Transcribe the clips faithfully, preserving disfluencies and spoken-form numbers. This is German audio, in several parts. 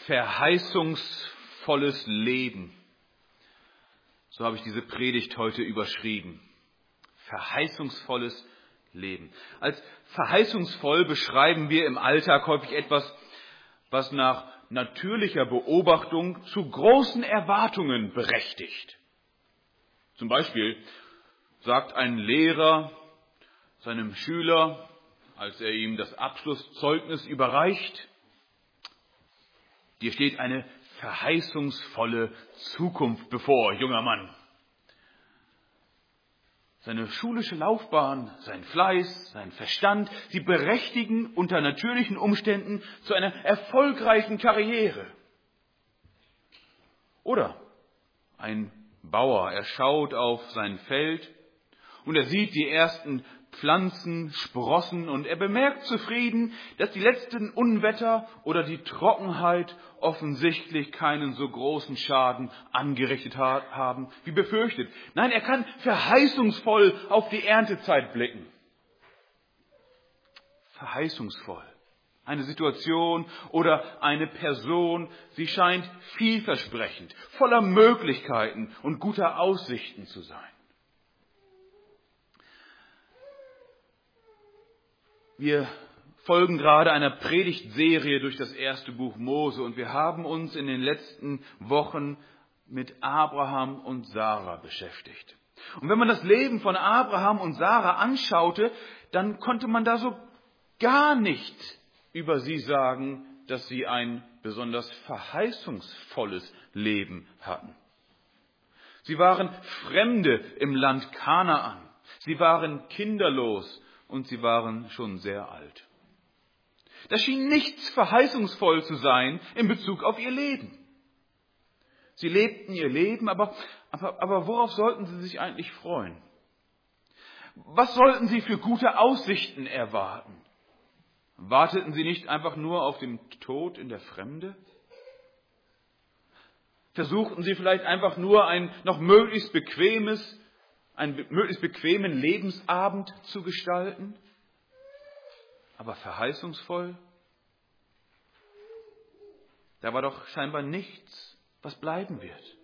Verheißungsvolles Leben. So habe ich diese Predigt heute überschrieben. Verheißungsvolles Leben. Als verheißungsvoll beschreiben wir im Alltag häufig etwas, was nach natürlicher Beobachtung zu großen Erwartungen berechtigt. Zum Beispiel sagt ein Lehrer seinem Schüler, als er ihm das Abschlusszeugnis überreicht: Dir steht eine verheißungsvolle Zukunft bevor, junger Mann. Seine schulische Laufbahn, sein Fleiß, sein Verstand, sie berechtigen unter natürlichen Umständen zu einer erfolgreichen Karriere. Oder ein Bauer, er schaut auf sein Feld und er sieht die ersten Pflanzen sprossen und er bemerkt zufrieden, dass die letzten Unwetter oder die Trockenheit offensichtlich keinen so großen Schaden angerichtet haben wie befürchtet. Nein, er kann verheißungsvoll auf die Erntezeit blicken. Verheißungsvoll. Eine Situation oder eine Person, sie scheint vielversprechend, voller Möglichkeiten und guter Aussichten zu sein. Wir folgen gerade einer Predigtserie durch das erste Buch Mose und wir haben uns in den letzten Wochen mit Abraham und Sarah beschäftigt. Und wenn man das Leben von Abraham und Sarah anschaute, dann konnte man da so gar nicht über sie sagen, dass sie ein besonders verheißungsvolles Leben hatten. Sie waren Fremde im Land Kanaan. Sie waren kinderlos. Und sie waren schon sehr alt. Da schien nichts verheißungsvoll zu sein in Bezug auf ihr Leben. Sie lebten ihr Leben, aber, aber, aber worauf sollten sie sich eigentlich freuen? Was sollten sie für gute Aussichten erwarten? Warteten sie nicht einfach nur auf den Tod in der Fremde? Versuchten sie vielleicht einfach nur ein noch möglichst bequemes einen möglichst bequemen Lebensabend zu gestalten, aber verheißungsvoll? Da war doch scheinbar nichts, was bleiben wird.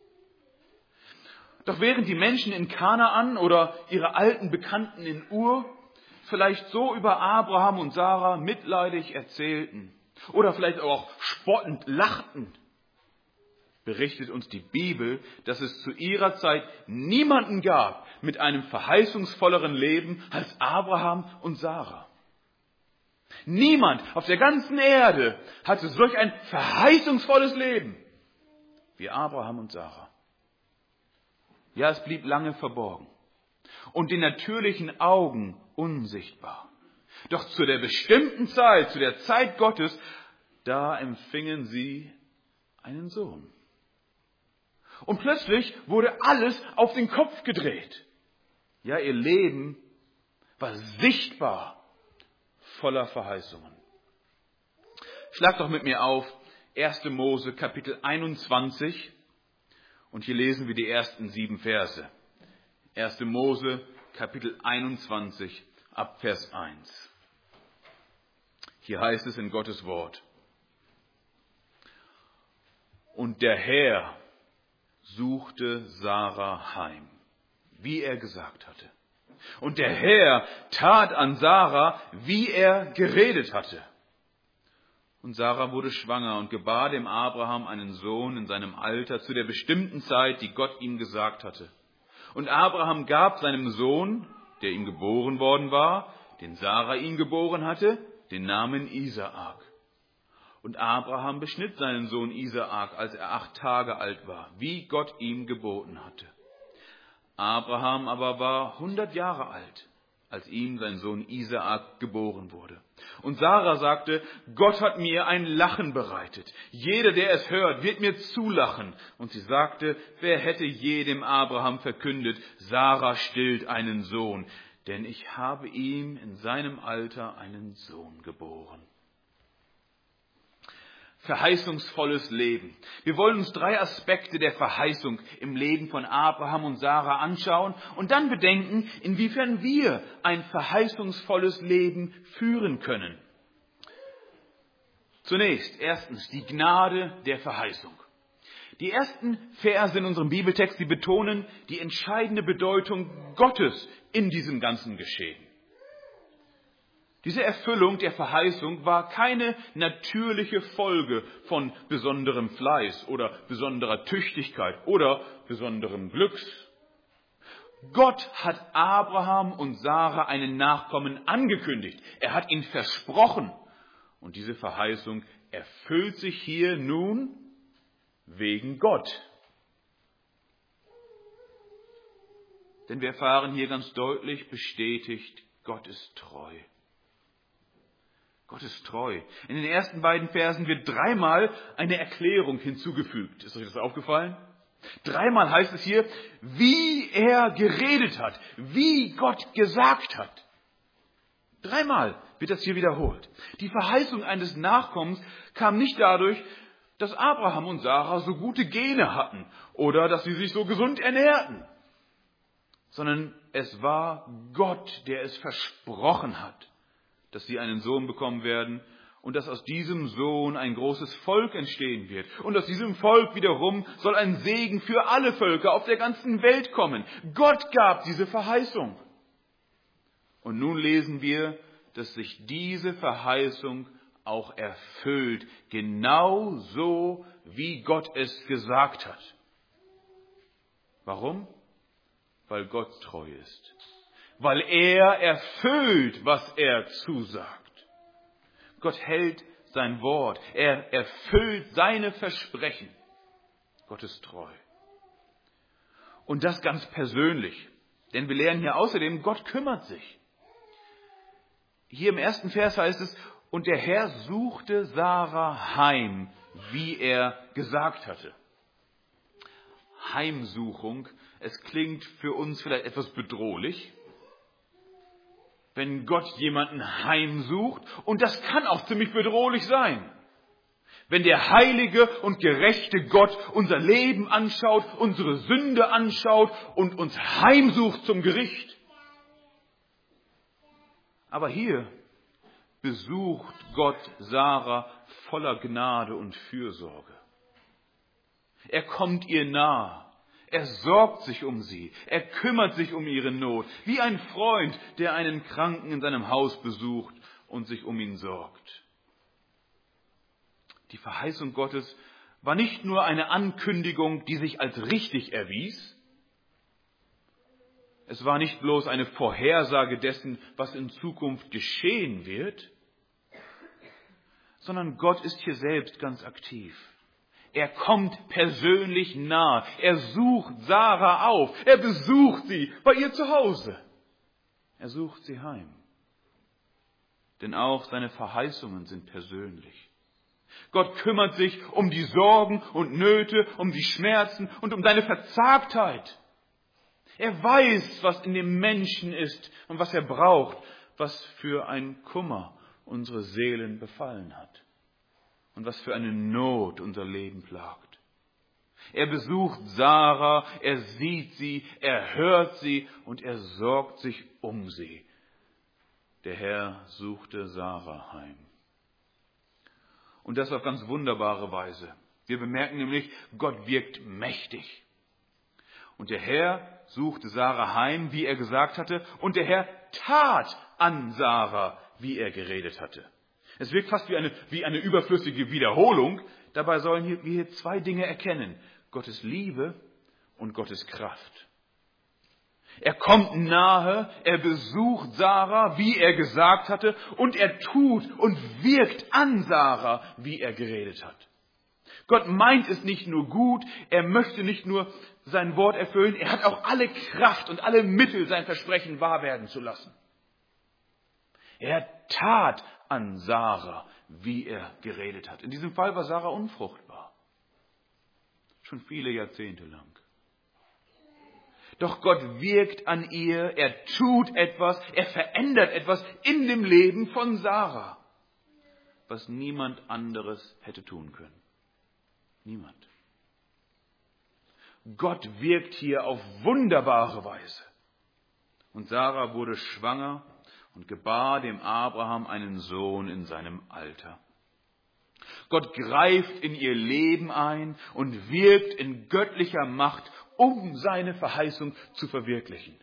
Doch während die Menschen in Kanaan oder ihre alten Bekannten in Ur vielleicht so über Abraham und Sarah mitleidig erzählten oder vielleicht auch spottend lachten, berichtet uns die Bibel, dass es zu ihrer Zeit niemanden gab mit einem verheißungsvolleren Leben als Abraham und Sarah. Niemand auf der ganzen Erde hatte solch ein verheißungsvolles Leben wie Abraham und Sarah. Ja, es blieb lange verborgen und den natürlichen Augen unsichtbar. Doch zu der bestimmten Zeit, zu der Zeit Gottes, da empfingen sie einen Sohn. Und plötzlich wurde alles auf den Kopf gedreht. Ja, ihr Leben war sichtbar voller Verheißungen. Schlag doch mit mir auf erste Mose Kapitel einundzwanzig und hier lesen wir die ersten sieben Verse. erste Mose Kapitel einundzwanzig ab Vers eins. Hier heißt es in Gottes Wort: Und der Herr suchte Sarah heim, wie er gesagt hatte. Und der Herr tat an Sarah, wie er geredet hatte. Und Sarah wurde schwanger und gebar dem Abraham einen Sohn in seinem Alter zu der bestimmten Zeit, die Gott ihm gesagt hatte. Und Abraham gab seinem Sohn, der ihm geboren worden war, den Sarah ihm geboren hatte, den Namen Isaak. Und Abraham beschnitt seinen Sohn Isaak, als er acht Tage alt war, wie Gott ihm geboten hatte. Abraham aber war hundert Jahre alt, als ihm sein Sohn Isaak geboren wurde. Und Sarah sagte: Gott hat mir ein Lachen bereitet. Jeder, der es hört, wird mir zulachen. Und sie sagte: Wer hätte je dem Abraham verkündet, Sarah stillt einen Sohn? Denn ich habe ihm in seinem Alter einen Sohn geboren. Verheißungsvolles Leben. Wir wollen uns drei Aspekte der Verheißung im Leben von Abraham und Sarah anschauen und dann bedenken, inwiefern wir ein verheißungsvolles Leben führen können. Zunächst, erstens, die Gnade der Verheißung. Die ersten Verse in unserem Bibeltext, die betonen die entscheidende Bedeutung Gottes in diesem ganzen Geschehen. Diese Erfüllung der Verheißung war keine natürliche Folge von besonderem Fleiß oder besonderer Tüchtigkeit oder besonderem Glücks. Gott hat Abraham und Sarah einen Nachkommen angekündigt. Er hat ihn versprochen. Und diese Verheißung erfüllt sich hier nun wegen Gott. Denn wir erfahren hier ganz deutlich bestätigt, Gott ist treu. Gott ist treu. In den ersten beiden Versen wird dreimal eine Erklärung hinzugefügt. Ist euch das aufgefallen? Dreimal heißt es hier, wie er geredet hat, wie Gott gesagt hat. Dreimal wird das hier wiederholt. Die Verheißung eines Nachkommens kam nicht dadurch, dass Abraham und Sarah so gute Gene hatten oder dass sie sich so gesund ernährten, sondern es war Gott, der es versprochen hat, dass sie einen Sohn bekommen werden und dass aus diesem Sohn ein großes Volk entstehen wird. Und aus diesem Volk wiederum soll ein Segen für alle Völker auf der ganzen Welt kommen. Gott gab diese Verheißung. Und nun lesen wir, dass sich diese Verheißung auch erfüllt, genau so, wie Gott es gesagt hat. Warum? Weil Gott treu ist. Weil er erfüllt, was er zusagt. Gott hält sein Wort. Er erfüllt seine Versprechen. Gott ist treu. Und das ganz persönlich. Denn wir lernen hier außerdem, Gott kümmert sich. Hier im ersten Vers heißt es, und der Herr suchte Sarah heim, wie er gesagt hatte. Heimsuchung, es klingt für uns vielleicht etwas bedrohlich, wenn Gott jemanden heimsucht. Und das kann auch ziemlich bedrohlich sein. Wenn der heilige und gerechte Gott unser Leben anschaut, unsere Sünde anschaut und uns heimsucht zum Gericht. Aber hier besucht Gott Sarah voller Gnade und Fürsorge. Er kommt ihr nahe. Er sorgt sich um sie. Er kümmert sich um ihre Not. Wie ein Freund, der einen Kranken in seinem Haus besucht und sich um ihn sorgt. Die Verheißung Gottes war nicht nur eine Ankündigung, die sich als richtig erwies. Es war nicht bloß eine Vorhersage dessen, was in Zukunft geschehen wird, sondern Gott ist hier selbst ganz aktiv. Er kommt persönlich nahe. Er sucht Sarah auf. Er besucht sie bei ihr zu Hause. Er sucht sie heim. Denn auch seine Verheißungen sind persönlich. Gott kümmert sich um die Sorgen und Nöte, um die Schmerzen und um deine Verzagtheit. Er weiß, was in dem Menschen ist und was er braucht, was für ein Kummer unsere Seelen befallen hat. Und was für eine Not unser Leben plagt. Er besucht Sarah, er sieht sie, er hört sie und er sorgt sich um sie. Der Herr suchte Sarah heim. Und das auf ganz wunderbare Weise. Wir bemerken nämlich, Gott wirkt mächtig. Und der Herr suchte Sarah heim, wie er gesagt hatte, und der Herr tat an Sarah, wie er geredet hatte. Es wirkt fast wie eine, wie eine überflüssige Wiederholung. Dabei sollen wir hier zwei Dinge erkennen. Gottes Liebe und Gottes Kraft. Er kommt nahe, er besucht Sarah, wie er gesagt hatte, und er tut und wirkt an Sarah, wie er geredet hat. Gott meint es nicht nur gut, er möchte nicht nur sein Wort erfüllen, er hat auch alle Kraft und alle Mittel, sein Versprechen wahr werden zu lassen. Er tat an Sarah, wie er geredet hat. In diesem Fall war Sarah unfruchtbar. Schon viele Jahrzehnte lang. Doch Gott wirkt an ihr, er tut etwas, er verändert etwas in dem Leben von Sarah, was niemand anderes hätte tun können. Niemand. Gott wirkt hier auf wunderbare Weise. Und Sarah wurde schwanger und gebar dem Abraham einen Sohn in seinem Alter. Gott greift in ihr Leben ein und wirkt in göttlicher Macht, um seine Verheißung zu verwirklichen.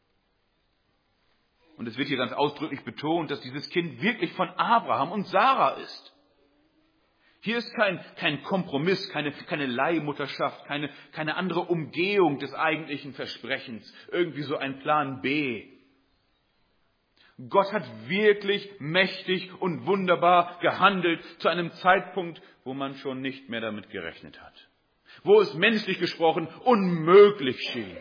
Und es wird hier ganz ausdrücklich betont, dass dieses Kind wirklich von Abraham und Sarah ist. Hier ist kein, kein Kompromiss, keine, keine Leihmutterschaft, keine, keine andere Umgehung des eigentlichen Versprechens, irgendwie so ein Plan B. Gott hat wirklich mächtig und wunderbar gehandelt zu einem Zeitpunkt, wo man schon nicht mehr damit gerechnet hat. Wo es menschlich gesprochen unmöglich schien.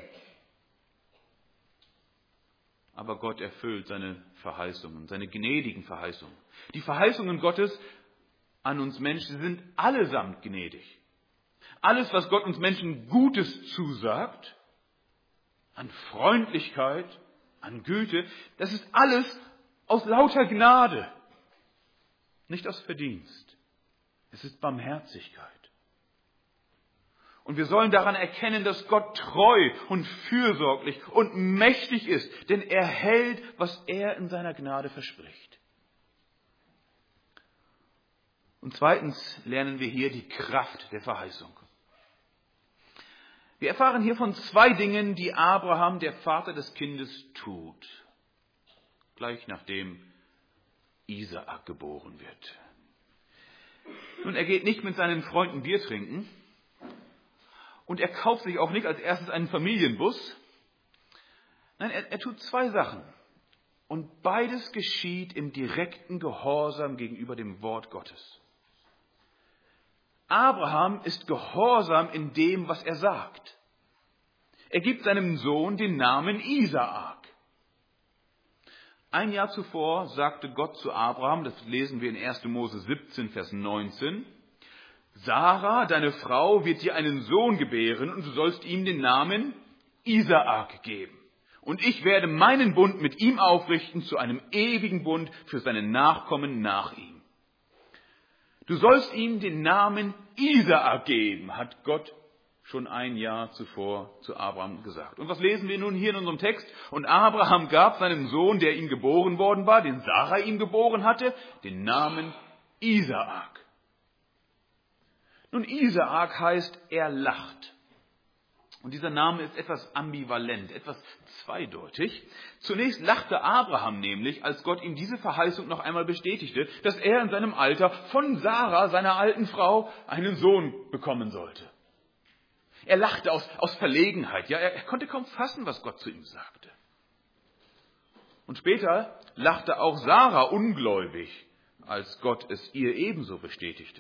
Aber Gott erfüllt seine Verheißungen, seine gnädigen Verheißungen. Die Verheißungen Gottes an uns Menschen sind allesamt gnädig. Alles, was Gott uns Menschen Gutes zusagt, an Freundlichkeit, an Güte, das ist alles aus lauter Gnade, nicht aus Verdienst. Es ist Barmherzigkeit. Und wir sollen daran erkennen, dass Gott treu und fürsorglich und mächtig ist, denn er hält, was er in seiner Gnade verspricht. Und zweitens lernen wir hier die Kraft der Verheißung. Wir erfahren hier von zwei Dingen, die Abraham, der Vater des Kindes, tut. Gleich nachdem Isaak geboren wird. Nun, er geht nicht mit seinen Freunden Bier trinken und er kauft sich auch nicht als erstes einen Familienbus. Nein, er, er tut zwei Sachen. Und beides geschieht im direkten Gehorsam gegenüber dem Wort Gottes. Abraham ist gehorsam in dem, was er sagt. Er gibt seinem Sohn den Namen Isaak. Ein Jahr zuvor sagte Gott zu Abraham, das lesen wir in erster Mose siebzehn, Vers neunzehn, Sarah, deine Frau, wird dir einen Sohn gebären und du sollst ihm den Namen Isaak geben. Und ich werde meinen Bund mit ihm aufrichten zu einem ewigen Bund für seine Nachkommen nach ihm. Du sollst ihm den Namen Isaak geben, hat Gott schon ein Jahr zuvor zu Abraham gesagt. Und was lesen wir nun hier in unserem Text? Und Abraham gab seinem Sohn, der ihm geboren worden war, den Sarah ihm geboren hatte, den Namen Isaak. Nun, Isaak heißt, er lacht. Und dieser Name ist etwas ambivalent, etwas zweideutig. Zunächst lachte Abraham nämlich, als Gott ihm diese Verheißung noch einmal bestätigte, dass er in seinem Alter von Sarah, seiner alten Frau, einen Sohn bekommen sollte. Er lachte aus, aus Verlegenheit. Ja, er, er konnte kaum fassen, was Gott zu ihm sagte. Und später lachte auch Sarah ungläubig, als Gott es ihr ebenso bestätigte.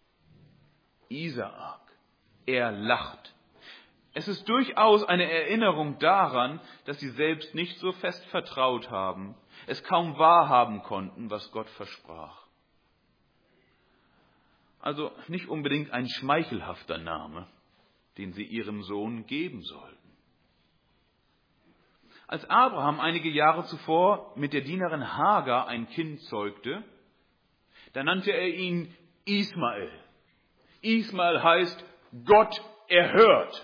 Isaak, er lacht. Es ist durchaus eine Erinnerung daran, dass sie selbst nicht so fest vertraut haben, es kaum wahrhaben konnten, was Gott versprach. Also nicht unbedingt ein schmeichelhafter Name, den sie ihrem Sohn geben sollten. Als Abraham einige Jahre zuvor mit der Dienerin Hagar ein Kind zeugte, da nannte er ihn Ismael. Ismael heißt, Gott erhört.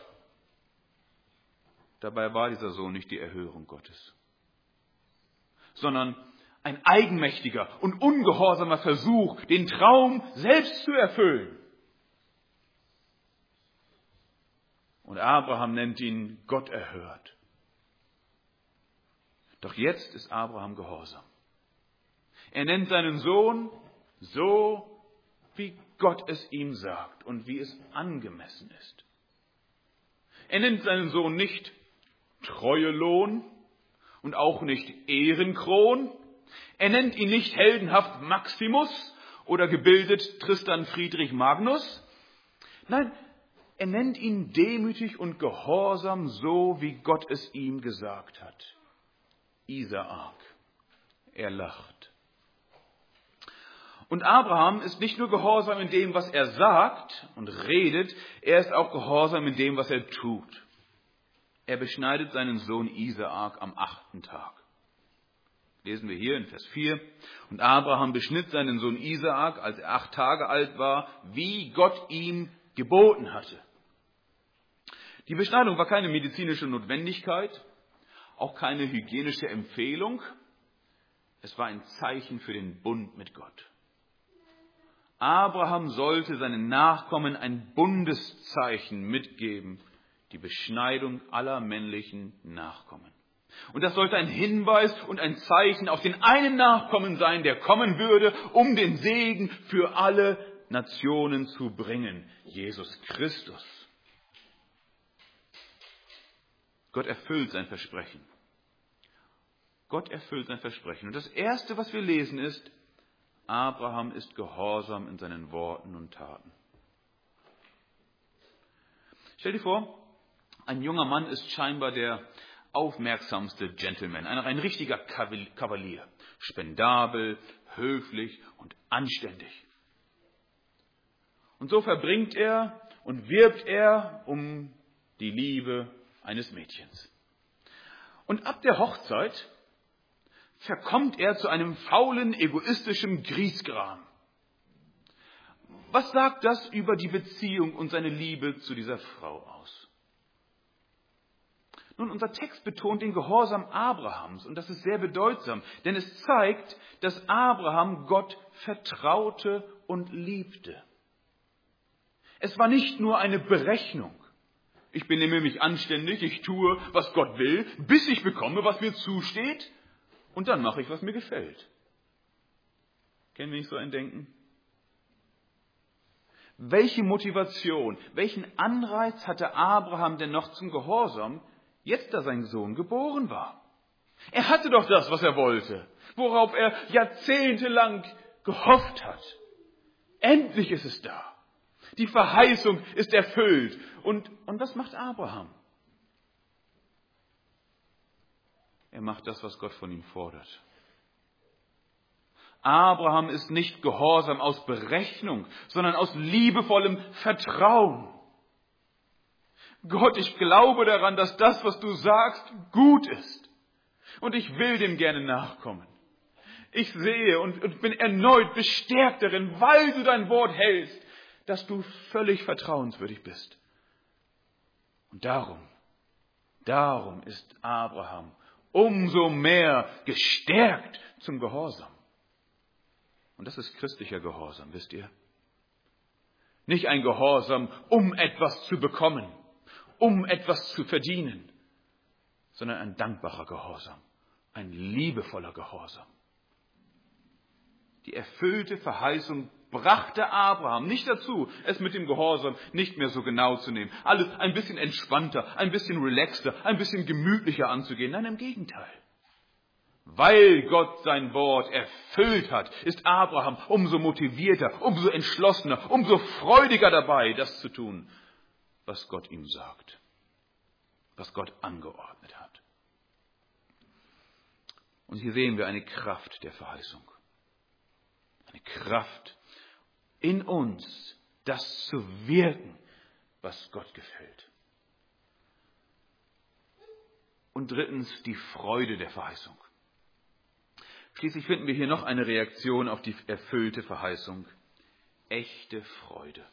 Dabei war dieser Sohn nicht die Erhörung Gottes, sondern ein eigenmächtiger und ungehorsamer Versuch, den Traum selbst zu erfüllen. Und Abraham nennt ihn Gott erhört. Doch jetzt ist Abraham gehorsam. Er nennt seinen Sohn so, wie Gott es ihm sagt und wie es angemessen ist. Er nennt seinen Sohn nicht Treuelohn und auch nicht Ehrenkron. Er nennt ihn nicht heldenhaft Maximus oder gebildet Tristan Friedrich Magnus. Nein, er nennt ihn demütig und gehorsam, so wie Gott es ihm gesagt hat. Isaak, er lacht. Und Abraham ist nicht nur gehorsam in dem, was er sagt und redet, er ist auch gehorsam in dem, was er tut. Er beschneidet seinen Sohn Isaak am achten Tag. Lesen wir hier in Vers vier. Und Abraham beschnitt seinen Sohn Isaak, als er acht Tage alt war, wie Gott ihm geboten hatte. Die Beschneidung war keine medizinische Notwendigkeit, auch keine hygienische Empfehlung. Es war ein Zeichen für den Bund mit Gott. Abraham sollte seinen Nachkommen ein Bundeszeichen mitgeben, die Beschneidung aller männlichen Nachkommen. Und das sollte ein Hinweis und ein Zeichen auf den einen Nachkommen sein, der kommen würde, um den Segen für alle Nationen zu bringen, Jesus Christus. Gott erfüllt sein Versprechen. Gott erfüllt sein Versprechen. Und das Erste, was wir lesen, ist, Abraham ist gehorsam in seinen Worten und Taten. Stell dir vor, ein junger Mann ist scheinbar der aufmerksamste Gentleman, ein, ein richtiger Kavalier, spendabel, höflich und anständig. Und so verbringt er und wirbt er um die Liebe eines Mädchens. Und ab der Hochzeit verkommt er zu einem faulen, egoistischen Griesgram. Was sagt das über die Beziehung und seine Liebe zu dieser Frau aus? Nun, unser Text betont den Gehorsam Abrahams und das ist sehr bedeutsam, denn es zeigt, dass Abraham Gott vertraute und liebte. Es war nicht nur eine Berechnung. Ich benehme mich anständig, ich tue, was Gott will, bis ich bekomme, was mir zusteht, und dann mache ich, was mir gefällt. Kennen wir nicht so ein Denken? Welche Motivation, welchen Anreiz hatte Abraham denn noch zum Gehorsam, jetzt da sein Sohn geboren war? Er hatte doch das, was er wollte, worauf er jahrzehntelang gehofft hat. Endlich ist es da. Die Verheißung ist erfüllt. Und, und was macht Abraham? Er macht das, was Gott von ihm fordert. Abraham ist nicht gehorsam aus Berechnung, sondern aus liebevollem Vertrauen. Gott, ich glaube daran, dass das, was du sagst, gut ist. Und ich will dem gerne nachkommen. Ich sehe und, und bin erneut bestärkt darin, weil du dein Wort hältst, dass du völlig vertrauenswürdig bist. Und darum, darum ist Abraham umso mehr gestärkt zum Gehorsam. Und das ist christlicher Gehorsam, wisst ihr? Nicht ein Gehorsam, um etwas zu bekommen, um etwas zu verdienen, sondern ein dankbarer Gehorsam, ein liebevoller Gehorsam. Die erfüllte Verheißung brachte Abraham nicht dazu, es mit dem Gehorsam nicht mehr so genau zu nehmen. Alles ein bisschen entspannter, ein bisschen relaxter, ein bisschen gemütlicher anzugehen. Nein, im Gegenteil. Weil Gott sein Wort erfüllt hat, ist Abraham umso motivierter, umso entschlossener, umso freudiger dabei, das zu tun, was Gott ihm sagt, was Gott angeordnet hat. Und hier sehen wir eine Kraft der Verheißung. Eine Kraft in uns, das zu wirken, was Gott gefällt. Und drittens die Freude der Verheißung. Schließlich finden wir hier noch eine Reaktion auf die erfüllte Verheißung. Echte Freude.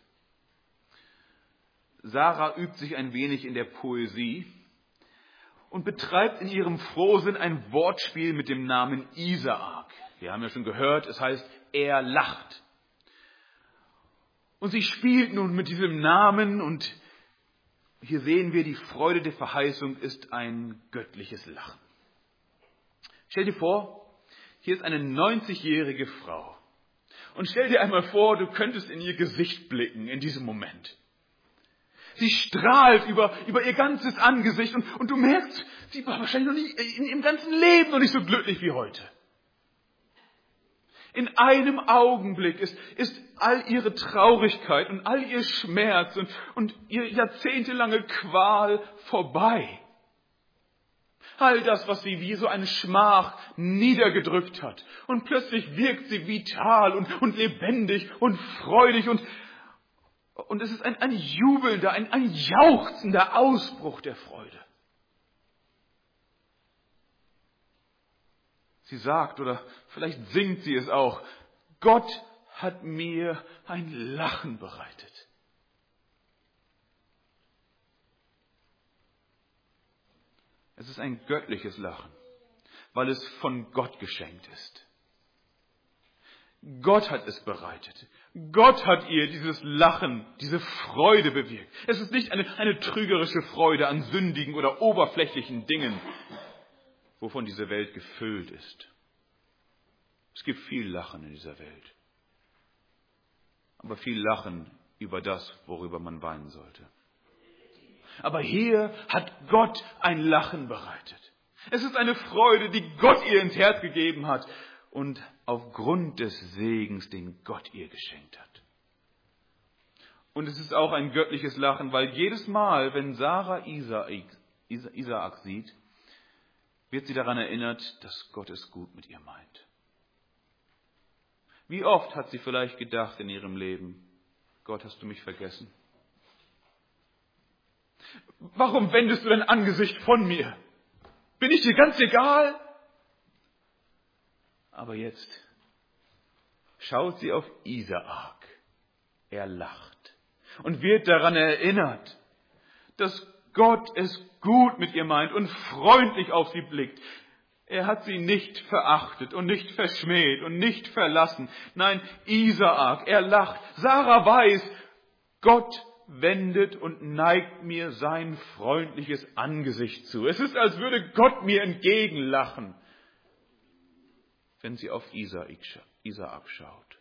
Sarah übt sich ein wenig in der Poesie und betreibt in ihrem Frohsinn ein Wortspiel mit dem Namen Isaak. Wir haben ja schon gehört, es heißt, er lacht. Und sie spielt nun mit diesem Namen und hier sehen wir, die Freude der Verheißung ist ein göttliches Lachen. Stell dir vor, hier ist eine neunzigjährige Frau. Und stell dir einmal vor, du könntest in ihr Gesicht blicken in diesem Moment. Sie strahlt über, über ihr ganzes Angesicht und, und du merkst, sie war wahrscheinlich noch nie in ihrem ganzen Leben noch nicht so glücklich wie heute. In einem Augenblick ist, ist all ihre Traurigkeit und all ihr Schmerz und, und ihre jahrzehntelange Qual vorbei. All das, was sie wie so eine Schmach niedergedrückt hat. Und plötzlich wirkt sie vital und, und lebendig und freudig. Und, und es ist ein, ein jubelnder, ein, ein jauchzender Ausbruch der Freude. Sie sagt, oder vielleicht singt sie es auch, Gott hat mir ein Lachen bereitet. Es ist ein göttliches Lachen, weil es von Gott geschenkt ist. Gott hat es bereitet. Gott hat ihr dieses Lachen, diese Freude bewirkt. Es ist nicht eine, eine trügerische Freude an sündigen oder oberflächlichen Dingen, wovon diese Welt gefüllt ist. Es gibt viel Lachen in dieser Welt. Aber viel Lachen über das, worüber man weinen sollte. Aber hier hat Gott ein Lachen bereitet. Es ist eine Freude, die Gott ihr ins Herz gegeben hat und aufgrund des Segens, den Gott ihr geschenkt hat. Und es ist auch ein göttliches Lachen, weil jedes Mal, wenn Sarah Isaak, Isaak sieht, wird sie daran erinnert, dass Gott es gut mit ihr meint. Wie oft hat sie vielleicht gedacht in ihrem Leben, Gott, hast du mich vergessen? Warum wendest du dein Angesicht von mir? Bin ich dir ganz egal? Aber jetzt schaut sie auf Isaak. Er lacht und wird daran erinnert, dass Gott es gut mit ihr meint und freundlich auf sie blickt. Er hat sie nicht verachtet und nicht verschmäht und nicht verlassen. Nein, Isaak, er lacht. Sarah weiß, Gott wendet und neigt mir sein freundliches Angesicht zu. Es ist, als würde Gott mir entgegenlachen, wenn sie auf Isaak schaut.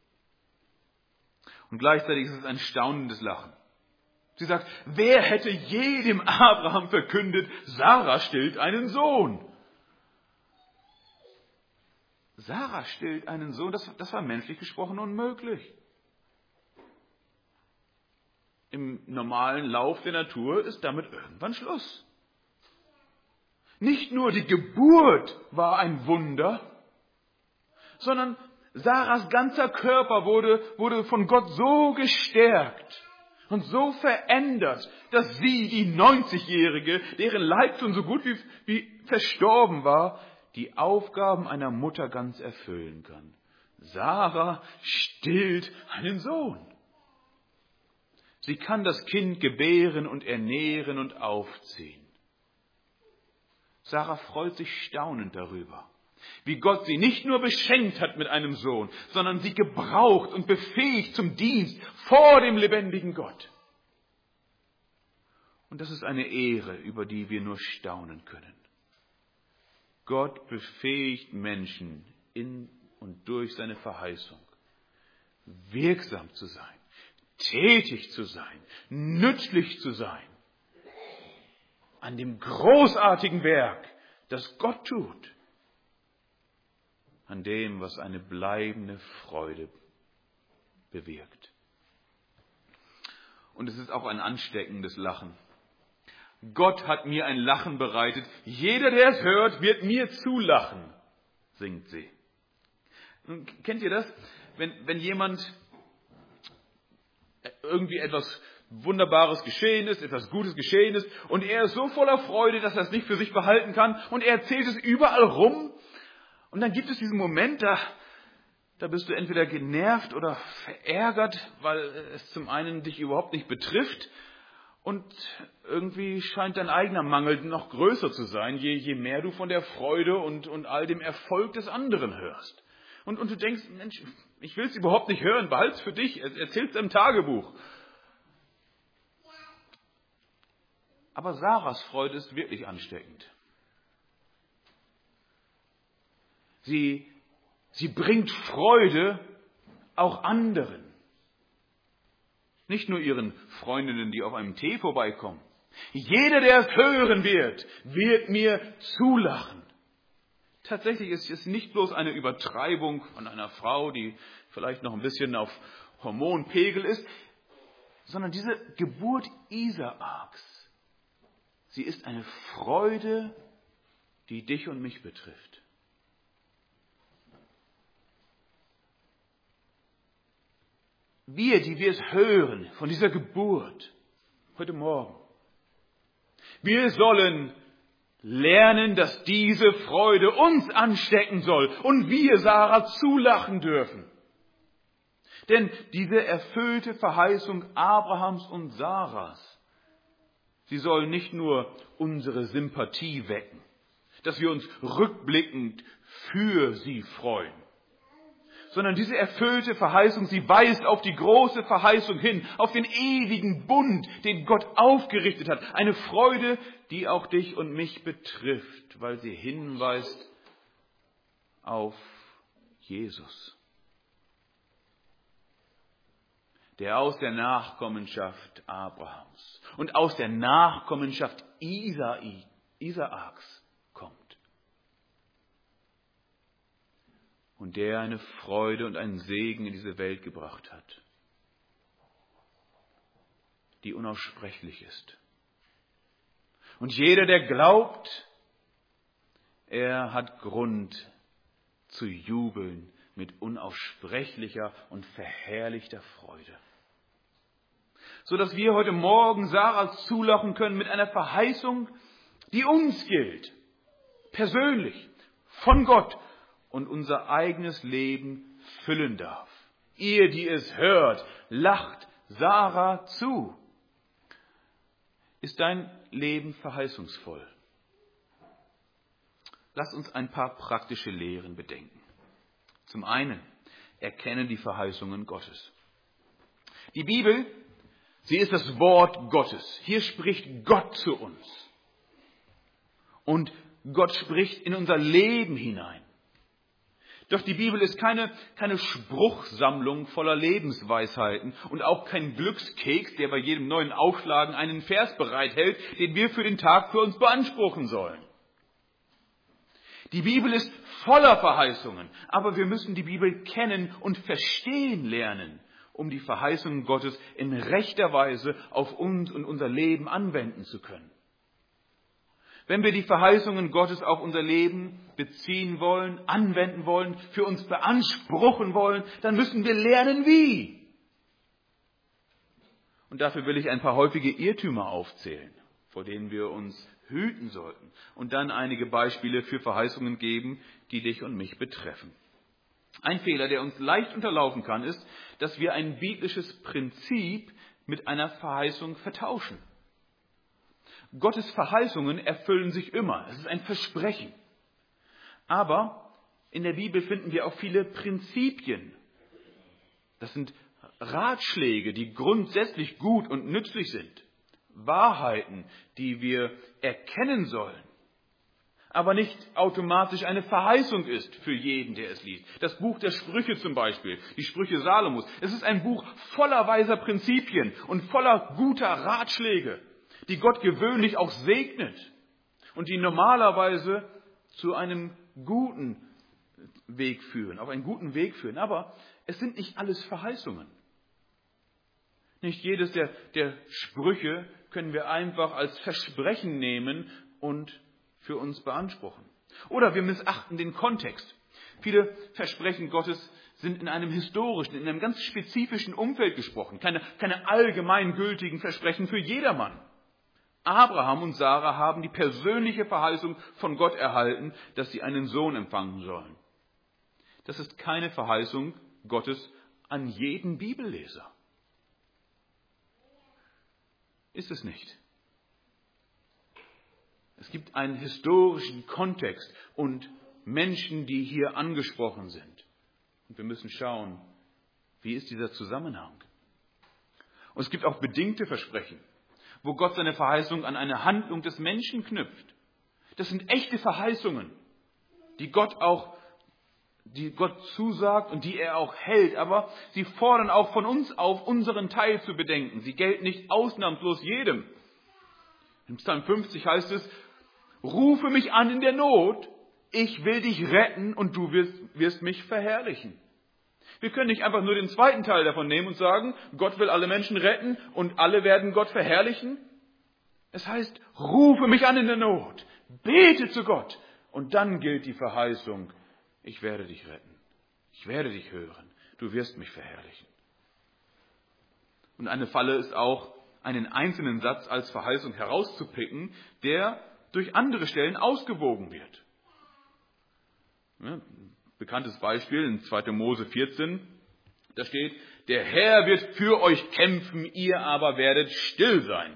Und gleichzeitig ist es ein staunendes Lachen. Sie sagt, wer hätte je dem Abraham verkündet, Sarah stillt einen Sohn? Sarah stillt einen Sohn, das, das war menschlich gesprochen unmöglich. Im normalen Lauf der Natur ist damit irgendwann Schluss. Nicht nur die Geburt war ein Wunder, sondern Sarahs ganzer Körper wurde, wurde von Gott so gestärkt und so verändert, dass sie, die neunzigjährige, deren Leib schon so gut wie, wie verstorben war, die Aufgaben einer Mutter ganz erfüllen kann. Sarah stillt einen Sohn. Sie kann das Kind gebären und ernähren und aufziehen. Sarah freut sich staunend darüber, wie Gott sie nicht nur beschenkt hat mit einem Sohn, sondern sie gebraucht und befähigt zum Dienst vor dem lebendigen Gott. Und das ist eine Ehre, über die wir nur staunen können. Gott befähigt Menschen in und durch seine Verheißung, wirksam zu sein, tätig zu sein, nützlich zu sein, an dem großartigen Werk, das Gott tut, an dem, was eine bleibende Freude bewirkt. Und es ist auch ein ansteckendes Lachen. Gott hat mir ein Lachen bereitet. Jeder, der es hört, wird mir zulachen, singt sie. Nun, kennt ihr das? Wenn, wenn jemand irgendwie etwas Wunderbares geschehen ist, etwas Gutes geschehen ist und er ist so voller Freude, dass er es nicht für sich behalten kann und er erzählt es überall rum und dann gibt es diesen Moment, da, da bist du entweder genervt oder verärgert, weil es zum einen dich überhaupt nicht betrifft und irgendwie scheint dein eigener Mangel noch größer zu sein, je, je mehr du von der Freude und, und all dem Erfolg des anderen hörst. Und, und du denkst, Mensch, ich will es überhaupt nicht hören, behalte es für dich, erzähl es im Tagebuch. Aber Sarahs Freude ist wirklich ansteckend. Sie, sie bringt Freude auch anderen. Nicht nur ihren Freundinnen, die auf einem Tee vorbeikommen. Jeder, der es hören wird, wird mir zulachen. Tatsächlich ist es nicht bloß eine Übertreibung von einer Frau, die vielleicht noch ein bisschen auf Hormonpegel ist, sondern diese Geburt Isaaks, sie ist eine Freude, die dich und mich betrifft. Wir, die wir es hören von dieser Geburt heute Morgen, wir sollen lernen, dass diese Freude uns anstecken soll und wir Sarah zulachen dürfen. Denn diese erfüllte Verheißung Abrahams und Sarahs, sie soll nicht nur unsere Sympathie wecken, dass wir uns rückblickend für sie freuen, sondern diese erfüllte Verheißung, sie weist auf die große Verheißung hin, auf den ewigen Bund, den Gott aufgerichtet hat. Eine Freude, die auch dich und mich betrifft, weil sie hinweist auf Jesus, der aus der Nachkommenschaft Abrahams und aus der Nachkommenschaft Isai, Isaaks kommt. Und der eine Freude und einen Segen in diese Welt gebracht hat, die unaussprechlich ist. Und jeder, der glaubt, er hat Grund zu jubeln mit unaussprechlicher und verherrlichter Freude. So dass wir heute Morgen Sarah zulachen können mit einer Verheißung, die uns gilt, persönlich, von Gott und unser eigenes Leben füllen darf. Ihr, die es hört, lacht Sarah zu. Ist dein Leben verheißungsvoll? Lass uns ein paar praktische Lehren bedenken. Zum einen, erkenne die Verheißungen Gottes. Die Bibel, sie ist das Wort Gottes. Hier spricht Gott zu uns. Und Gott spricht in unser Leben hinein. Doch die Bibel ist keine, keine Spruchsammlung voller Lebensweisheiten und auch kein Glückskeks, der bei jedem neuen Aufschlagen einen Vers bereithält, den wir für den Tag für uns beanspruchen sollen. Die Bibel ist voller Verheißungen, aber wir müssen die Bibel kennen und verstehen lernen, um die Verheißungen Gottes in rechter Weise auf uns und unser Leben anwenden zu können. Wenn wir die Verheißungen Gottes auf unser Leben beziehen wollen, anwenden wollen, für uns beanspruchen wollen, dann müssen wir lernen, wie. Und dafür will ich ein paar häufige Irrtümer aufzählen, vor denen wir uns hüten sollten und dann einige Beispiele für Verheißungen geben, die dich und mich betreffen. Ein Fehler, der uns leicht unterlaufen kann, ist, dass wir ein biblisches Prinzip mit einer Verheißung vertauschen. Gottes Verheißungen erfüllen sich immer. Es ist ein Versprechen. Aber in der Bibel finden wir auch viele Prinzipien. Das sind Ratschläge, die grundsätzlich gut und nützlich sind. Wahrheiten, die wir erkennen sollen, aber nicht automatisch eine Verheißung ist für jeden, der es liest. Das Buch der Sprüche zum Beispiel, die Sprüche Salomos, es ist ein Buch voller weiser Prinzipien und voller guter Ratschläge, die Gott gewöhnlich auch segnet und die normalerweise zu einem guten Weg führen, auf einen guten Weg führen. Aber es sind nicht alles Verheißungen. Nicht jedes der, der Sprüche können wir einfach als Versprechen nehmen und für uns beanspruchen. Oder wir missachten den Kontext. Viele Versprechen Gottes sind in einem historischen, in einem ganz spezifischen Umfeld gesprochen. Keine, keine allgemeingültigen Versprechen für jedermann. Abraham und Sarah haben die persönliche Verheißung von Gott erhalten, dass sie einen Sohn empfangen sollen. Das ist keine Verheißung Gottes an jeden Bibelleser. Ist es nicht. Es gibt einen historischen Kontext und Menschen, die hier angesprochen sind. Und wir müssen schauen, wie ist dieser Zusammenhang? Und es gibt auch bedingte Versprechen, wo Gott seine Verheißung an eine Handlung des Menschen knüpft. Das sind echte Verheißungen, die Gott auch, die Gott zusagt und die er auch hält. Aber sie fordern auch von uns auf, unseren Teil zu bedenken. Sie gelten nicht ausnahmslos jedem. In Psalm fünfzig heißt es, rufe mich an in der Not, ich will dich retten und du wirst, wirst mich verherrlichen. Wir können nicht einfach nur den zweiten Teil davon nehmen und sagen, Gott will alle Menschen retten und alle werden Gott verherrlichen. Es heißt, rufe mich an in der Not, bete zu Gott und dann gilt die Verheißung, ich werde dich retten, ich werde dich hören, du wirst mich verherrlichen. Und eine Falle ist auch, einen einzelnen Satz als Verheißung herauszupicken, der durch andere Stellen ausgewogen wird. Ja, bekanntes Beispiel in zweiter Mose vierzehn, da steht, der Herr wird für euch kämpfen, ihr aber werdet still sein.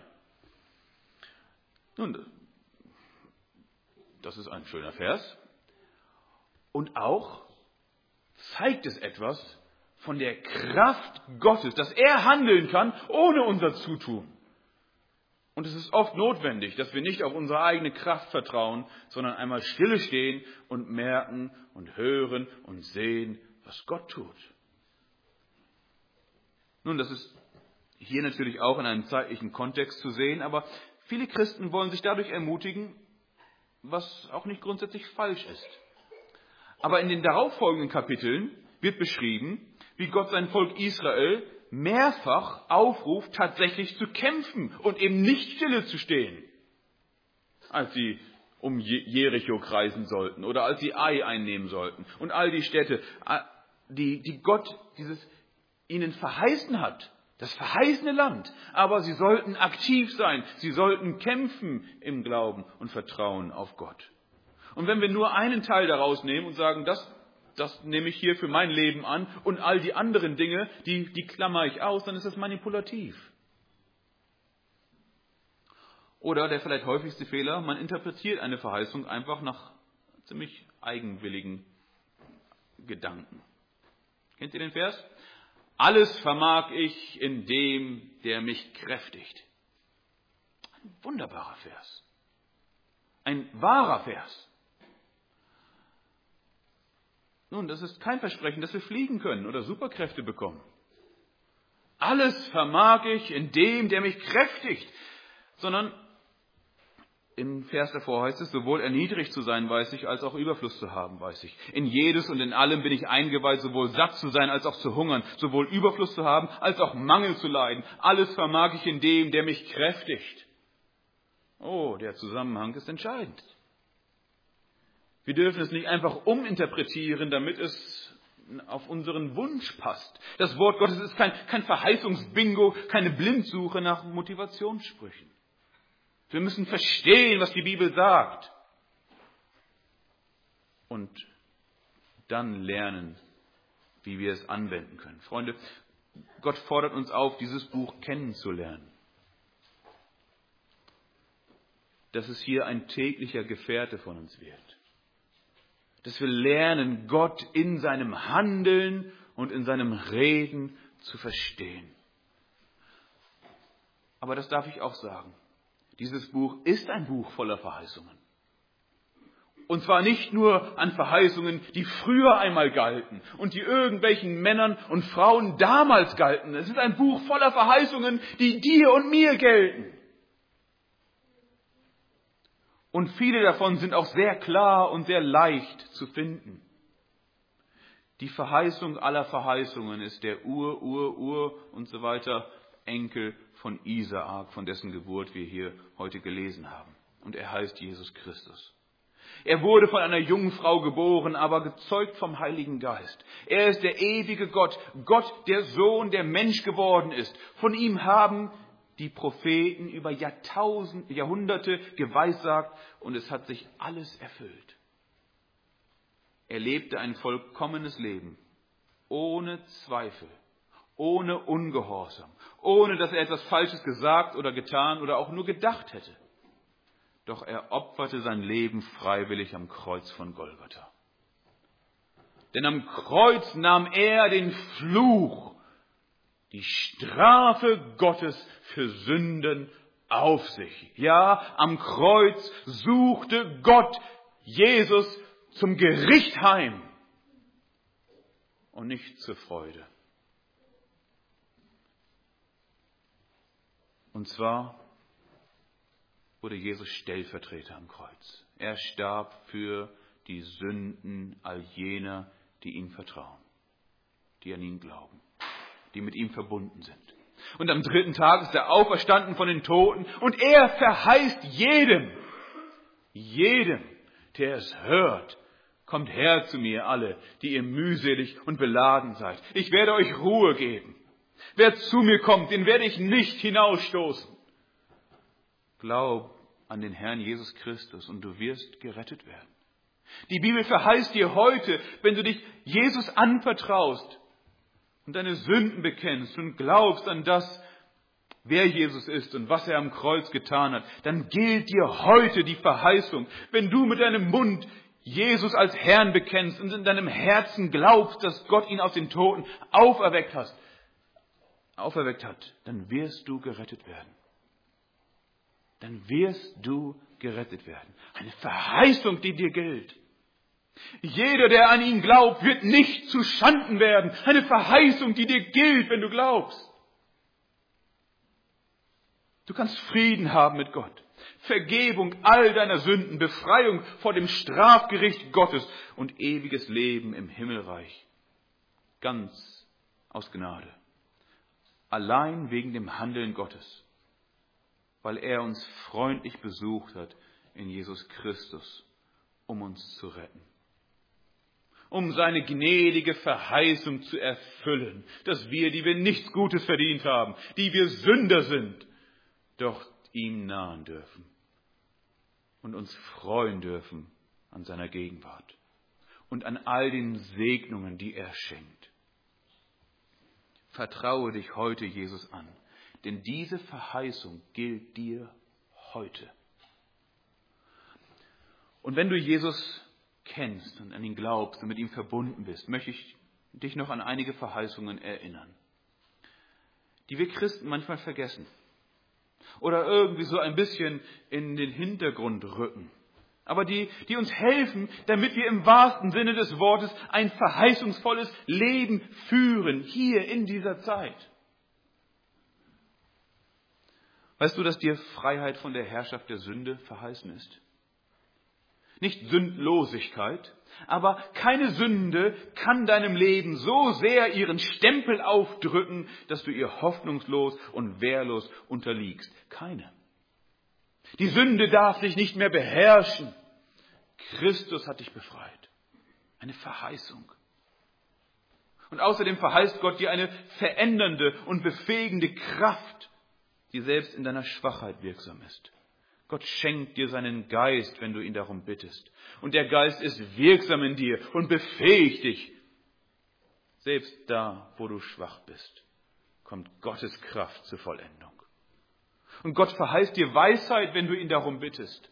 Nun, das ist ein schöner Vers. Und auch zeigt es etwas von der Kraft Gottes, dass er handeln kann ohne unser Zutun. Und es ist oft notwendig, dass wir nicht auf unsere eigene Kraft vertrauen, sondern einmal stille stehen und merken und hören und sehen, was Gott tut. Nun, das ist hier natürlich auch in einem zeitlichen Kontext zu sehen, aber viele Christen wollen sich dadurch ermutigen, was auch nicht grundsätzlich falsch ist. Aber in den darauffolgenden Kapiteln wird beschrieben, wie Gott sein Volk Israel mehrfach aufruft, tatsächlich zu kämpfen und eben nicht stille zu stehen, als sie um Jericho kreisen sollten oder als sie Ai einnehmen sollten und all die Städte, die, die Gott dieses ihnen verheißen hat, das verheißene Land. Aber sie sollten aktiv sein, sie sollten kämpfen im Glauben und Vertrauen auf Gott. Und wenn wir nur einen Teil daraus nehmen und sagen, das Das nehme ich hier für mein Leben an und all die anderen Dinge, die, die klammer ich aus, dann ist das manipulativ. Oder der vielleicht häufigste Fehler, man interpretiert eine Verheißung einfach nach ziemlich eigenwilligen Gedanken. Kennt ihr den Vers? Alles vermag ich in dem, der mich kräftigt. Ein wunderbarer Vers. Ein wahrer Vers. Nun, das ist kein Versprechen, dass wir fliegen können oder Superkräfte bekommen. Alles vermag ich in dem, der mich kräftigt. Sondern im Vers davor heißt es, sowohl erniedrigt zu sein, weiß ich, als auch Überfluss zu haben, weiß ich. In jedes und in allem bin ich eingeweiht, sowohl satt zu sein, als auch zu hungern, sowohl Überfluss zu haben, als auch Mangel zu leiden. Alles vermag ich in dem, der mich kräftigt. Oh, der Zusammenhang ist entscheidend. Wir dürfen es nicht einfach uminterpretieren, damit es auf unseren Wunsch passt. Das Wort Gottes ist kein, kein Verheißungsbingo, keine Blindsuche nach Motivationssprüchen. Wir müssen verstehen, was die Bibel sagt. Und dann lernen, wie wir es anwenden können. Freunde, Gott fordert uns auf, dieses Buch kennenzulernen. Dass es hier ein täglicher Gefährte von uns wird. Dass wir lernen, Gott in seinem Handeln und in seinem Reden zu verstehen. Aber das darf ich auch sagen. Dieses Buch ist ein Buch voller Verheißungen. Und zwar nicht nur an Verheißungen, die früher einmal galten und die irgendwelchen Männern und Frauen damals galten. Es ist ein Buch voller Verheißungen, die dir und mir gelten. Und viele davon sind auch sehr klar und sehr leicht zu finden. Die Verheißung aller Verheißungen ist der Ur, Ur, Ur und so weiter Enkel von Isaak, von dessen Geburt wir hier heute gelesen haben. Und er heißt Jesus Christus. Er wurde von einer jungen Frau geboren, aber gezeugt vom Heiligen Geist. Er ist der ewige Gott, Gott, der Sohn, der Mensch geworden ist. Von ihm haben die Propheten über Jahrtausend, Jahrhunderte geweissagt und es hat sich alles erfüllt. Er lebte ein vollkommenes Leben, ohne Zweifel, ohne Ungehorsam, ohne dass er etwas Falsches gesagt oder getan oder auch nur gedacht hätte. Doch er opferte sein Leben freiwillig am Kreuz von Golgatha. Denn am Kreuz nahm er den Fluch, die Strafe Gottes für Sünden auf sich. Ja, am Kreuz suchte Gott Jesus zum Gericht heim und nicht zur Freude. Und zwar wurde Jesus Stellvertreter am Kreuz. Er starb für die Sünden all jener, die ihm vertrauen, die an ihn glauben, die mit ihm verbunden sind. Und am dritten Tag ist er auferstanden von den Toten und er verheißt jedem, jedem, der es hört, kommt her zu mir alle, die ihr mühselig und beladen seid. Ich werde euch Ruhe geben. Wer zu mir kommt, den werde ich nicht hinausstoßen. Glaub an den Herrn Jesus Christus und du wirst gerettet werden. Die Bibel verheißt dir heute, wenn du dich Jesus anvertraust und deine Sünden bekennst und glaubst an das, wer Jesus ist und was er am Kreuz getan hat, dann gilt dir heute die Verheißung, wenn du mit deinem Mund Jesus als Herrn bekennst und in deinem Herzen glaubst, dass Gott ihn aus den Toten auferweckt hast, auferweckt hat, dann wirst du gerettet werden. Dann wirst du gerettet werden. Eine Verheißung, die dir gilt. Jeder, der an ihn glaubt, wird nicht zu Schanden werden. Eine Verheißung, die dir gilt, wenn du glaubst. Du kannst Frieden haben mit Gott. Vergebung all deiner Sünden, Befreiung vor dem Strafgericht Gottes und ewiges Leben im Himmelreich. Ganz aus Gnade. Allein wegen dem Handeln Gottes. Weil er uns freundlich besucht hat in Jesus Christus, um uns zu retten. Um seine gnädige Verheißung zu erfüllen, dass wir, die wir nichts Gutes verdient haben, die wir Sünder sind, doch ihm nahen dürfen und uns freuen dürfen an seiner Gegenwart und an all den Segnungen, die er schenkt. Vertraue dich heute Jesus an, denn diese Verheißung gilt dir heute. Und wenn du Jesus kennst und an ihn glaubst und mit ihm verbunden bist, möchte ich dich noch an einige Verheißungen erinnern, die wir Christen manchmal vergessen oder irgendwie so ein bisschen in den Hintergrund rücken, aber die, die uns helfen, damit wir im wahrsten Sinne des Wortes ein verheißungsvolles Leben führen, hier in dieser Zeit. Weißt du, dass dir Freiheit von der Herrschaft der Sünde verheißen ist? Nicht Sündlosigkeit, aber keine Sünde kann deinem Leben so sehr ihren Stempel aufdrücken, dass du ihr hoffnungslos und wehrlos unterliegst. Keine. Die Sünde darf dich nicht mehr beherrschen. Christus hat dich befreit. Eine Verheißung. Und außerdem verheißt Gott dir eine verändernde und befähigende Kraft, die selbst in deiner Schwachheit wirksam ist. Gott schenkt dir seinen Geist, wenn du ihn darum bittest. Und der Geist ist wirksam in dir und befähigt dich. Selbst da, wo du schwach bist, kommt Gottes Kraft zur Vollendung. Und Gott verheißt dir Weisheit, wenn du ihn darum bittest.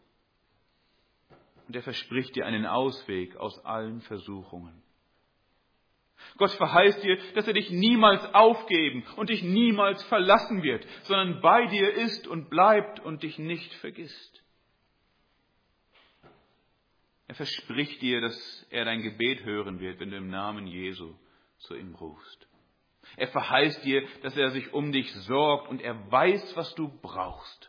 Und er verspricht dir einen Ausweg aus allen Versuchungen. Gott verheißt dir, dass er dich niemals aufgeben und dich niemals verlassen wird, sondern bei dir ist und bleibt und dich nicht vergisst. Er verspricht dir, dass er dein Gebet hören wird, wenn du im Namen Jesu zu ihm rufst. Er verheißt dir, dass er sich um dich sorgt und er weiß, was du brauchst.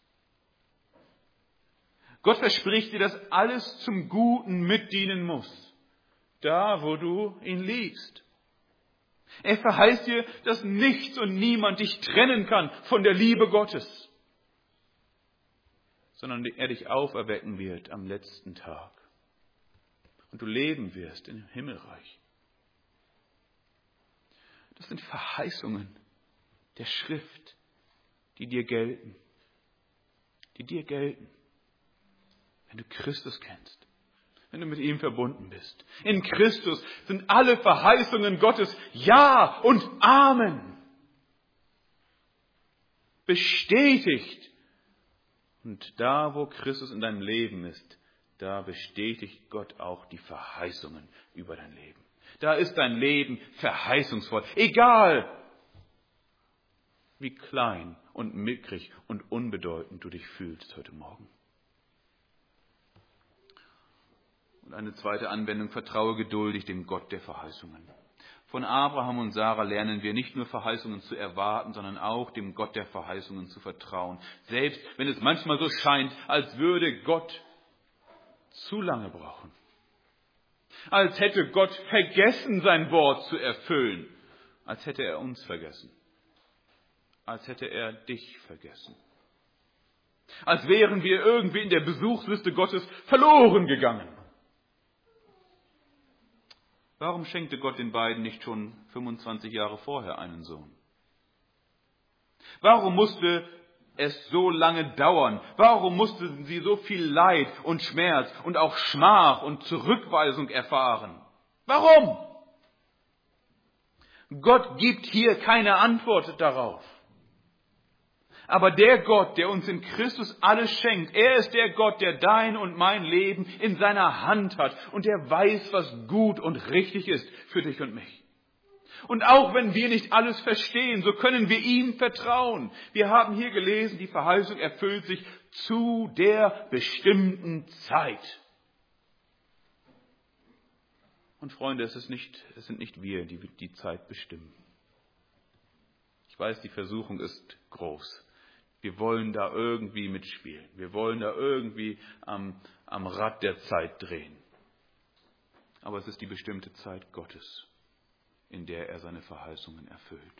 Gott verspricht dir, dass alles zum Guten mitdienen muss. Da, wo du ihn liebst. Er verheißt dir, dass nichts und niemand dich trennen kann von der Liebe Gottes, sondern er dich auferwecken wird am letzten Tag und du leben wirst im Himmelreich. Das sind Verheißungen der Schrift, die dir gelten, die dir gelten, wenn du Christus kennst. Wenn du mit ihm verbunden bist. In Christus sind alle Verheißungen Gottes Ja und Amen. Bestätigt. Und da, wo Christus in deinem Leben ist, da bestätigt Gott auch die Verheißungen über dein Leben. Da ist dein Leben verheißungsvoll. Egal, wie klein und mickrig und unbedeutend du dich fühlst heute Morgen. Und eine zweite Anwendung, vertraue geduldig dem Gott der Verheißungen. Von Abraham und Sarah lernen wir nicht nur Verheißungen zu erwarten, sondern auch dem Gott der Verheißungen zu vertrauen. Selbst wenn es manchmal so scheint, als würde Gott zu lange brauchen. Als hätte Gott vergessen, sein Wort zu erfüllen. Als hätte er uns vergessen. Als hätte er dich vergessen. Als wären wir irgendwie in der Besuchsliste Gottes verloren gegangen. Warum schenkte Gott den beiden nicht schon fünfundzwanzig Jahre vorher einen Sohn? Warum musste es so lange dauern? Warum mussten sie so viel Leid und Schmerz und auch Schmach und Zurückweisung erfahren? Warum? Gott gibt hier keine Antwort darauf. Aber der Gott, der uns in Christus alles schenkt, er ist der Gott, der dein und mein Leben in seiner Hand hat und der weiß, was gut und richtig ist für dich und mich. Und auch wenn wir nicht alles verstehen, so können wir ihm vertrauen. Wir haben hier gelesen, die Verheißung erfüllt sich zu der bestimmten Zeit. Und Freunde, es ist nicht, es sind nicht wir, die die Zeit bestimmen. Ich weiß, die Versuchung ist groß. Wir wollen da irgendwie mitspielen. Wir wollen da irgendwie am, am Rad der Zeit drehen. Aber es ist die bestimmte Zeit Gottes, in der er seine Verheißungen erfüllt.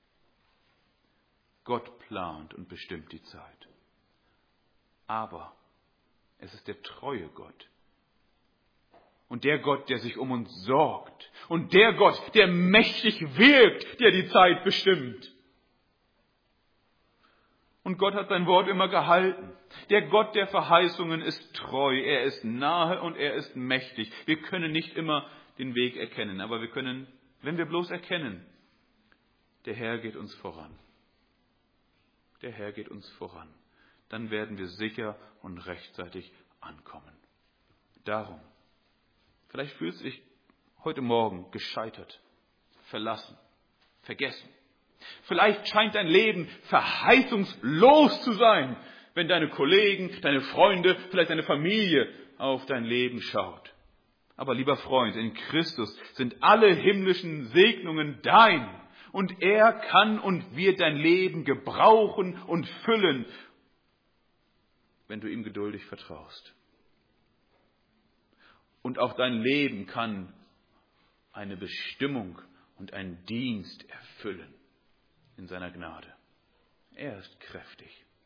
Gott plant und bestimmt die Zeit. Aber es ist der treue Gott. Und der Gott, der sich um uns sorgt. Und der Gott, der mächtig wirkt, der die Zeit bestimmt. Und Gott hat sein Wort immer gehalten. Der Gott der Verheißungen ist treu, er ist nahe und er ist mächtig. Wir können nicht immer den Weg erkennen, aber wir können, wenn wir bloß erkennen, der Herr geht uns voran. Der Herr geht uns voran. Dann werden wir sicher und rechtzeitig ankommen. Darum, vielleicht fühlst du dich heute Morgen gescheitert, verlassen, vergessen. Vielleicht scheint dein Leben verheißungslos zu sein, wenn deine Kollegen, deine Freunde, vielleicht deine Familie auf dein Leben schaut. Aber lieber Freund, in Christus sind alle himmlischen Segnungen dein. Und er kann und wird dein Leben gebrauchen und füllen, wenn du ihm geduldig vertraust. Und auch dein Leben kann eine Bestimmung und einen Dienst erfüllen. In seiner Gnade. Er ist kräftig.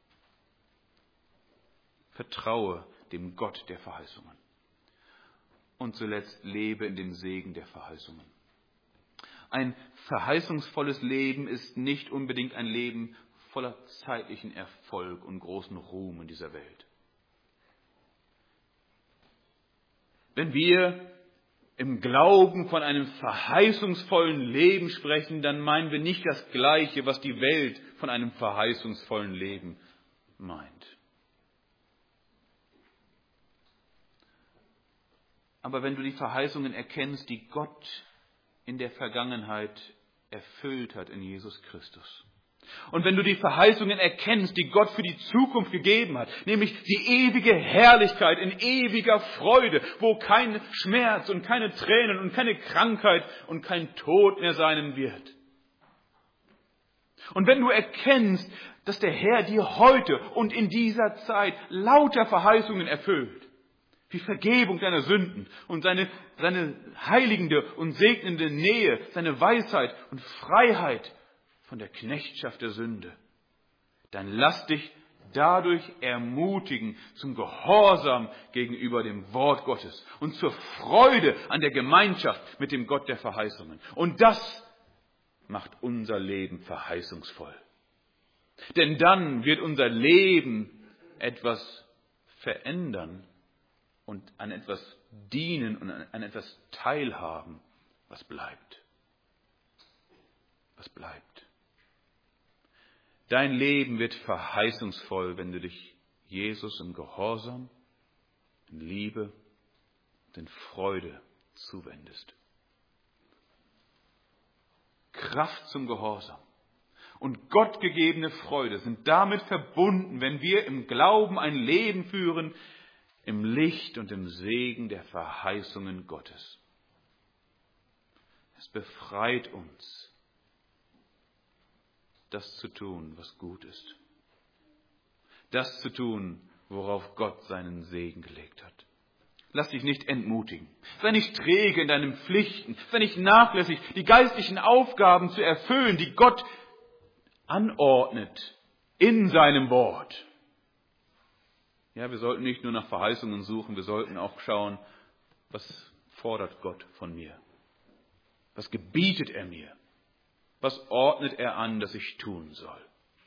Vertraue dem Gott der Verheißungen. Und zuletzt lebe in dem Segen der Verheißungen. Ein verheißungsvolles Leben ist nicht unbedingt ein Leben voller zeitlichen Erfolg und großen Ruhm in dieser Welt. Wenn wir im Glauben von einem verheißungsvollen Leben sprechen, dann meinen wir nicht das Gleiche, was die Welt von einem verheißungsvollen Leben meint. Aber wenn du die Verheißungen erkennst, die Gott in der Vergangenheit erfüllt hat in Jesus Christus, und wenn du die Verheißungen erkennst, die Gott für die Zukunft gegeben hat, nämlich die ewige Herrlichkeit in ewiger Freude, wo kein Schmerz und keine Tränen und keine Krankheit und kein Tod mehr sein wird. Und wenn du erkennst, dass der Herr dir heute und in dieser Zeit lauter Verheißungen erfüllt, wie Vergebung deiner Sünden und seine, seine heiligende und segnende Nähe, seine Weisheit und Freiheit von der Knechtschaft der Sünde, dann lass dich dadurch ermutigen zum Gehorsam gegenüber dem Wort Gottes und zur Freude an der Gemeinschaft mit dem Gott der Verheißungen. Und das macht unser Leben verheißungsvoll. Denn dann wird unser Leben etwas verändern und an etwas dienen und an etwas teilhaben, was bleibt. Was bleibt. Dein Leben wird verheißungsvoll, wenn du dich Jesus in Gehorsam, in Liebe und in Freude zuwendest. Kraft zum Gehorsam und gottgegebene Freude sind damit verbunden, wenn wir im Glauben ein Leben führen, im Licht und im Segen der Verheißungen Gottes. Es befreit uns, das zu tun, was gut ist. Das zu tun, worauf Gott seinen Segen gelegt hat. Lass dich nicht entmutigen. Sei nicht träge in deinen Pflichten. Sei nicht nachlässig, die geistlichen Aufgaben zu erfüllen, die Gott anordnet in seinem Wort. Ja, wir sollten nicht nur nach Verheißungen suchen, wir sollten auch schauen, was fordert Gott von mir? Was gebietet er mir? Was ordnet er an, dass ich tun soll?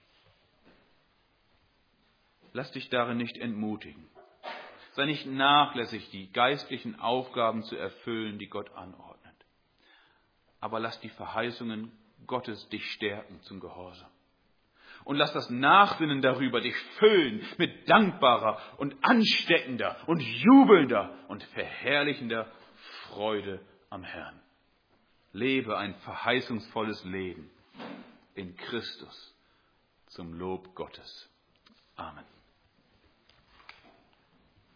Lass dich darin nicht entmutigen. Sei nicht nachlässig, die geistlichen Aufgaben zu erfüllen, die Gott anordnet. Aber lass die Verheißungen Gottes dich stärken zum Gehorsam. Und lass das Nachsinnen darüber dich füllen mit dankbarer und ansteckender und jubelnder und verherrlichender Freude am Herrn. Lebe ein verheißungsvolles Leben in Christus zum Lob Gottes.